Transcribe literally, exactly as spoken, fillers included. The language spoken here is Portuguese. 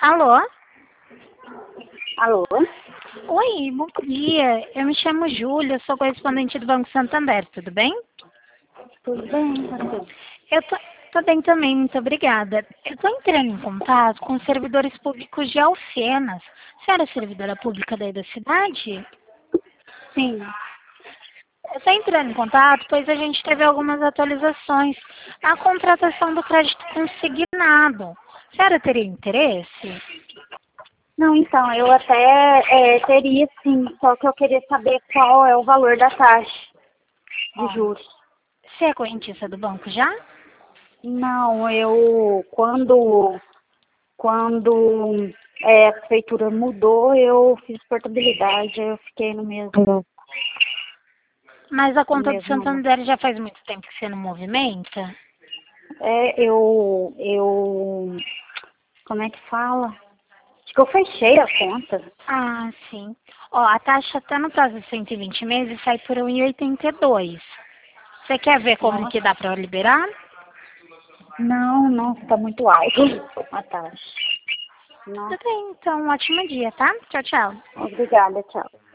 Alô? Alô? Oi, bom dia. Eu me chamo Júlia, sou correspondente do Banco Santander, tudo bem? Tudo bem, você? Eu tô, tô bem também, muito obrigada. Eu tô entrando em contato com os servidores públicos de Alfenas. A senhora é servidora pública daí da cidade? Sim. Eu tô entrando em contato, pois a gente teve algumas atualizações. A contratação do crédito consignado. A senhora teria interesse? Não, então, eu até é, teria sim, só que eu queria saber qual é o valor da taxa de Ó, juros. você é correntista do banco já? Não, eu, quando, quando é, a prefeitura mudou, eu fiz portabilidade, eu fiquei no mesmo, Mas a no conta do mesmo. Santander já faz muito tempo que você não movimenta? É, eu, eu, como é que fala? Acho que eu fechei a conta. Ah, sim. Ó, a taxa até no prazo de cento e vinte meses sai por um e oitenta e dois. Você quer ver como Nossa. que dá para liberar? Não, nossa, tá muito alto a taxa. Tudo Nossa, bem, então, um ótimo dia, tá? Tchau, tchau. obrigada, tchau.